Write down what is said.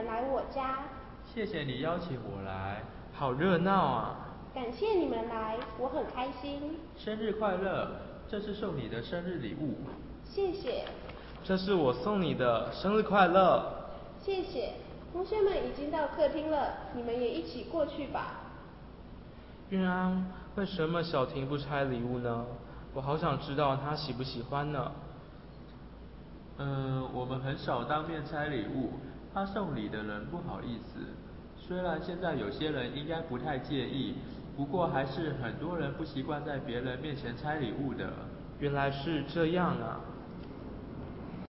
们来我家。 谢谢你邀请我来，好热闹啊！ 感谢你们来，我很开心。 生日快乐！这是送你的生日礼物。 谢谢。 这是我送你的，生日快乐！ 谢谢。同学们已经到客厅了，你们也一起过去吧。 运安，为什么小婷不拆礼物呢？我好想知道她喜不喜欢呢。我们很少当面拆礼物，怕送礼的人不好意思。虽然现在有些人应该不太介意，不过还是很多人不习惯在别人面前拆礼物的。原来是这样啊。